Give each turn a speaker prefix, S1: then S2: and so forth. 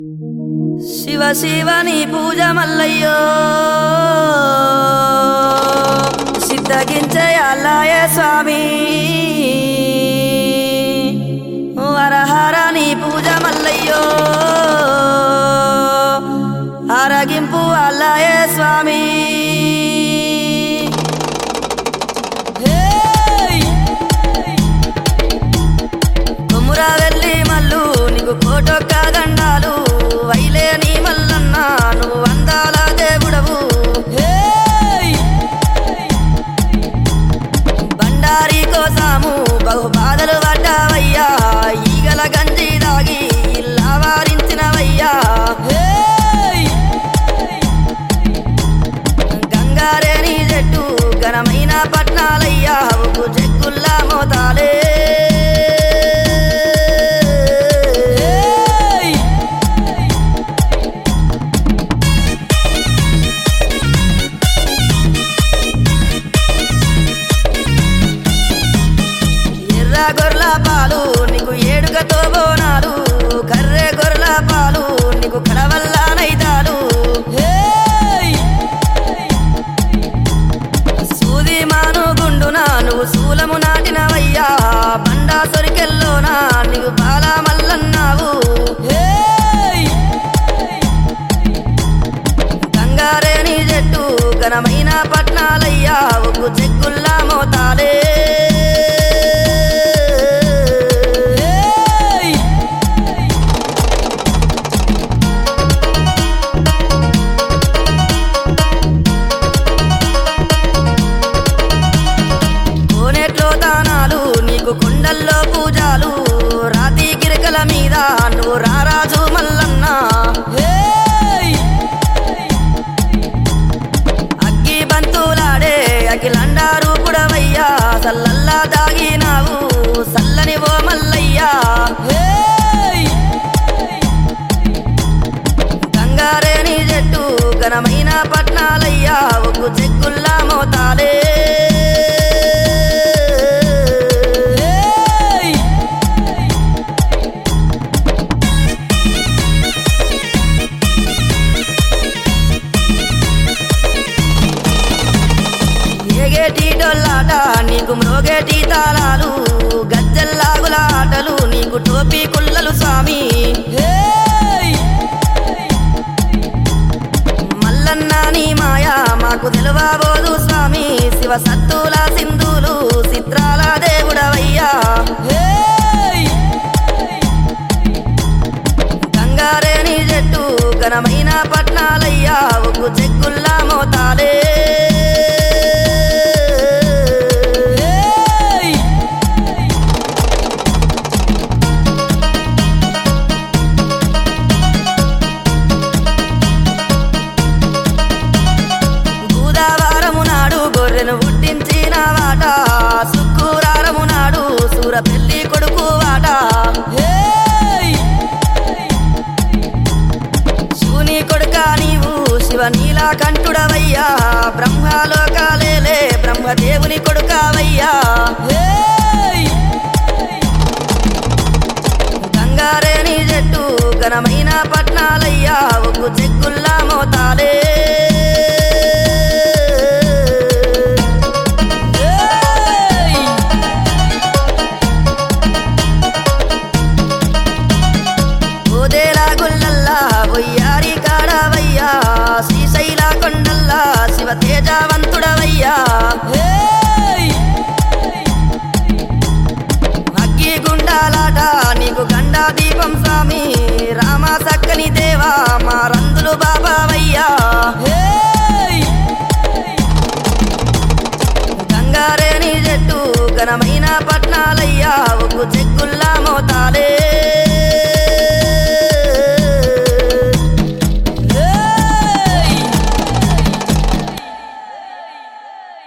S1: శివ శివని పూజ మల్లయ్యో సిద్ధగించే అల్లాయ స్వామి హరహరని పూజ మల్లయ్యో ఆరగింపు అల్లాయ స్వామి కొమురా వెళ్ళి మల్లు నీకు కోటొక్క దండాలు వైలేని మల్లన్న నువ్వు వందాల దేవుడవు బండారి కోసాము బహు బాధలు పడ్డావయ్యా ఈగల గంజి దాగి ఇల్లా వారించినవయ్యా గంగారేని చెట్టు ఘనమైన పట్నాలయ్యా ఉప్పు చెక్కుల్లా మోతాలే గొర్ల పాలు నీకు ఏడుగతో బోనాలు కర్రె గొర్ల పాలు నీకు కడవల్ల నైతాలు సూది మాను గుండునా నువ్వు శూలము నాటినవయ్యా బండా సొరికెల్లోనా నీకు బాల మల్లన్నావు గంగారేని చెట్టు ఘనమైన పట్నాలయ్యా ఉప్పు చెక్కుల్లా మోతాలే కొండల్లో పూజాలు రాతి గిరికల మీద నువ్వు రారాజు మల్లన్న అగ్గి బంతులాడే అఖిలండారు పుడవయ్యా సల్లల్లా దాగినావు సల్లని ఓ మల్లయ్యా గంగారేని చెట్టు ఘనమైన పట్నాలయ్యా ఉప్పు చెక్కుల్లా మోతాలే ఏగేటి డొల్లాట నీకు మ్రోగేటి తాళాలు గజ్జల్లాగుల ఆటలు నీకు టోపీ కుల్లలు స్వామి మల్లన్న నీ మాయా మాకు తెలువబోదు స్వామి శివ సత్తుల సింధులు చిత్రాల దేవుడవయ్యా గంగారేని చెట్టు ఘనమైన పట్నాలయ్యా ఉప్పు చెక్కుల్లా మోతాలే గొర్రెను పుట్టించిన వాట శుక్రవారము నాడు సూర పెళ్లి కొడుకు వాట శివుని కొడుక నీవు శివ నీలకంఠుడవయ్యా బ్రహ్మలోకాలేలే బ్రహ్మదేవుని కొడుకవయ్యా గంగారేని చెట్టు ఘనమైన పట్నాలయ్యా ఉప్పు చెక్కుల్లా మోతాలే ఒయ్యారి కాడవయ్యా శ్రీశైల కొండల్లా శివ తేజవంతుడవయ్యా అగ్గి గుండాలాట నీకు గండా దీపం స్వామి రామ సక్కని దేవా మా రందులు బాబావయ్యా గంగారేని చెట్టు ఘనమైన పట్నాలయ్యా ఉప్పు చెక్కుల్లా మోతాలే